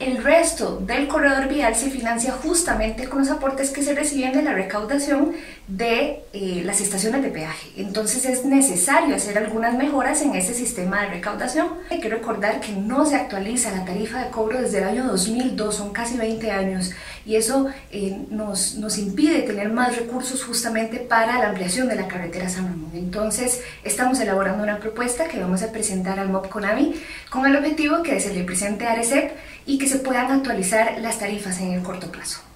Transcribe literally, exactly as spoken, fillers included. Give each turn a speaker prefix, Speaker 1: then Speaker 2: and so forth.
Speaker 1: El resto del corredor vial se financia justamente con los aportes que se reciben de la recaudación de eh, las estaciones de peaje. Entonces es necesario hacer algunas mejoras en ese sistema de recaudación. Hay que recordar que no se actualiza la tarifa de cobro desde el año dos mil dos, son casi veinte años, y eso eh, nos, nos impide tener más recursos justamente para la ampliación de la carretera San Ramón. Entonces estamos elaborando una propuesta que vamos a presentar al MOP-CONAVI con el objetivo que se le presente a ARECEP y que se puedan actualizar las tarifas en el corto plazo.